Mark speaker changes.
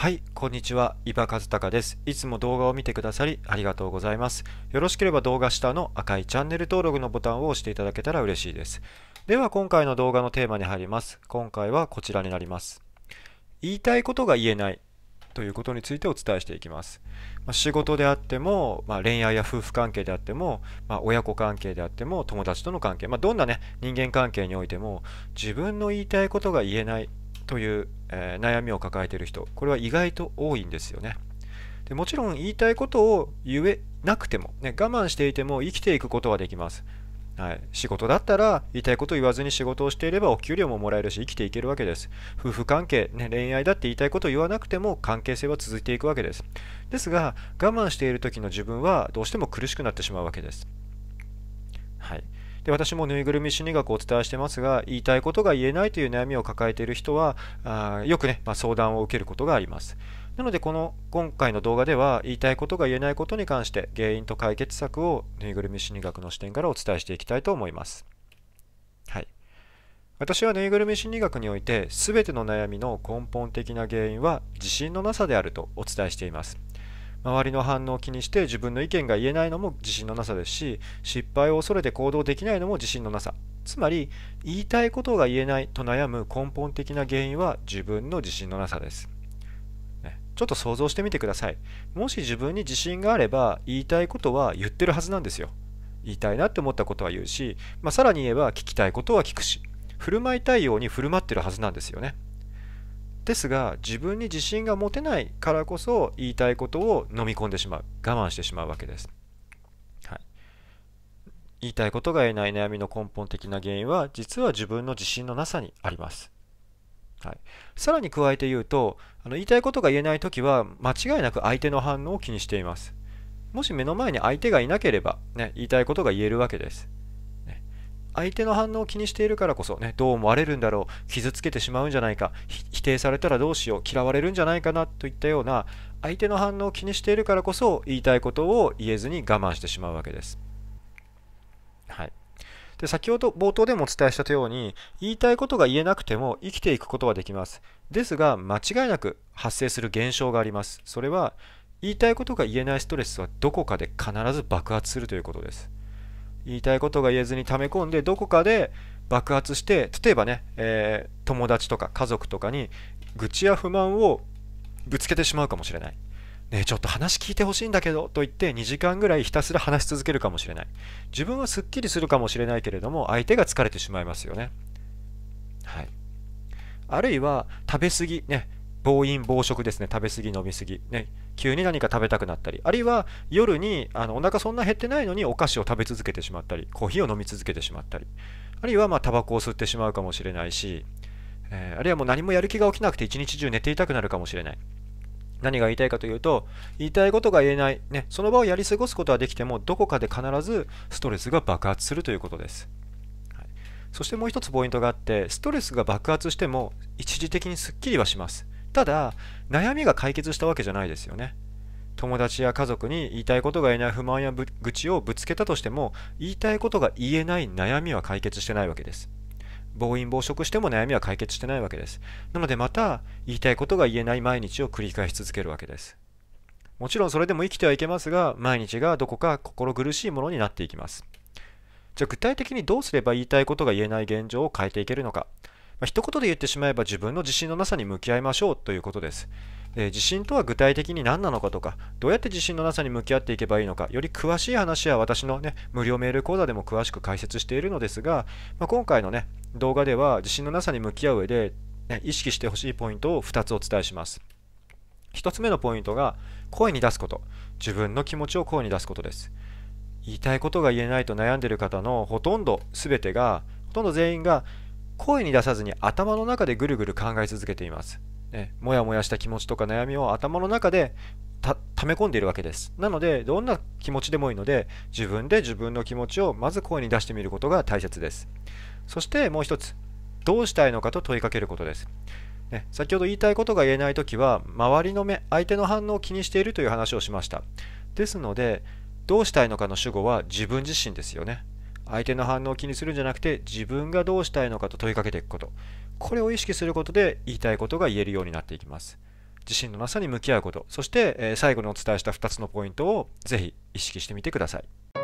Speaker 1: はい、こんにちは。伊庭和孝です。いつも動画を見てくださりありがとうございます。よろしければ動画下の赤いチャンネル登録のボタンを押していただけたら嬉しいです。では今回の動画のテーマに入ります。今回はこちらになります。言いたいことが言えないということについてお伝えしていきます。仕事であっても、恋愛や夫婦関係であっても、親子関係であっても、友達との関係、どんなね、人間関係においても、自分の言いたいことが言えないという、悩みを抱えている人、これは意外と多いんですよね。でもちろん言いたいことを言えなくても、我慢していても生きていくことはできます。はい、仕事だったら言いたいことを言わずに仕事をしていればお給料ももらえるし生きていけるわけです。夫婦関係、恋愛だって言いたいことを言わなくても関係性は続いていくわけです。ですが我慢している時の自分はどうしても苦しくなってしまうわけです。はい、で私もぬいぐるみ心理学をお伝えしてますが、言いたいことが言えないという悩みを抱えている人はよくね、相談を受けることがあります。なので今回の動画では言いたいことが言えないことに関して原因と解決策をぬいぐるみ心理学の視点からお伝えしていきたいと思います。はい、私はぬいぐるみ心理学において全ての悩みの根本的な原因は自信のなさであるとお伝えしています。周りの反応を気にして自分の意見が言えないのも自信のなさですし、失敗を恐れて行動できないのも自信のなさ。つまり言いたいことが言えないと悩む根本的な原因は自分の自信のなさです。ちょっと想像してみてください。もし自分に自信があれば言いたいことは言ってるはずなんですよ。言いたいなって思ったことは言うし、さらに言えば聞きたいことは聞くし、振る舞いたいように振る舞ってるはずなんですよね。ですが自分に自信が持てないからこそ言いたいことを飲み込んでしまう、我慢してしまうわけです。はい、言いたいことが言えない悩みの根本的な原因は実は自分の自信のなさにあります。はい、さらに加えて言うと、言いたいことが言えないときは間違いなく相手の反応を気にしています。もし目の前に相手がいなければ、言いたいことが言えるわけです。相手の反応を気にしているからこそ、どう思われるんだろう、傷つけてしまうんじゃないか、否定されたらどうしよう、嫌われるんじゃないかなといったような相手の反応を気にしているからこそ言いたいことを言えずに我慢してしまうわけです。はい、で先ほど冒頭でもお伝えしたように、言いたいことが言えなくても生きていくことはできます。ですが間違いなく発生する現象があります。それは言いたいことが言えないストレスはどこかで必ず爆発するということです。言いたいことが言えずに溜め込んでどこかで爆発して、例えばね、友達とか家族とかに愚痴や不満をぶつけてしまうかもしれない。ねえ、ちょっと話聞いてほしいんだけどと言って2時間ぐらいひたすら話し続けるかもしれない。自分はすっきりするかもしれないけれども相手が疲れてしまいますよね。はい、あるいは食べ過ぎね、暴飲暴食ですね。食べ過ぎ飲み過ぎね、急に何か食べたくなったり、あるいは夜にお腹そんな減ってないのにお菓子を食べ続けてしまったり、コーヒーを飲み続けてしまったり、あるいはタバコを吸ってしまうかもしれないし、あるいはもう何もやる気が起きなくて一日中寝ていたくなるかもしれない。何が言いたいかというと、言いたいことが言えない、その場をやり過ごすことはできてもどこかで必ずストレスが爆発するということです。はい、そしてもう一つポイントがあって、ストレスが爆発しても一時的にすっきりはします。ただ悩みが解決したわけじゃないですよね。友達や家族に言いたいことが言えない不満や愚痴をぶつけたとしても、言いたいことが言えない悩みは解決してないわけです。暴飲暴食しても悩みは解決してないわけです。なのでまた言いたいことが言えない毎日を繰り返し続けるわけです。もちろんそれでも生きてはいけますが、毎日がどこか心苦しいものになっていきます。じゃあ具体的にどうすれば言いたいことが言えない現状を変えていけるのか。一言で言ってしまえば自分の自信のなさに向き合いましょうということです。自信とは具体的に何なのかとか、どうやって自信のなさに向き合っていけばいいのか、より詳しい話は私の無料メール講座でも詳しく解説しているのですが、今回の動画では自信のなさに向き合う上で、意識してほしいポイントを2つお伝えします。1つ目のポイントが声に出すこと。自分の気持ちを声に出すことです。言いたいことが言えないと悩んでいる方のほとんど全員が声に出さずに頭の中でぐるぐる考え続けています。もやもやした気持ちとか悩みを頭の中で溜め込んでいるわけです。なのでどんな気持ちでもいいので自分で自分の気持ちをまず声に出してみることが大切です。そしてもう一つ、どうしたいのかと問いかけることです。先ほど言いたいことが言えないときは周りの目、相手の反応を気にしているという話をしました。ですのでどうしたいのかの主語は自分自身ですよね。相手の反応を気にするんじゃなくて自分がどうしたいのかと問いかけていくこと、これを意識することで言いたいことが言えるようになっていきます。 自信のなさに向き合うこと、そして最後にお伝えした2つのポイントをぜひ意識してみてください。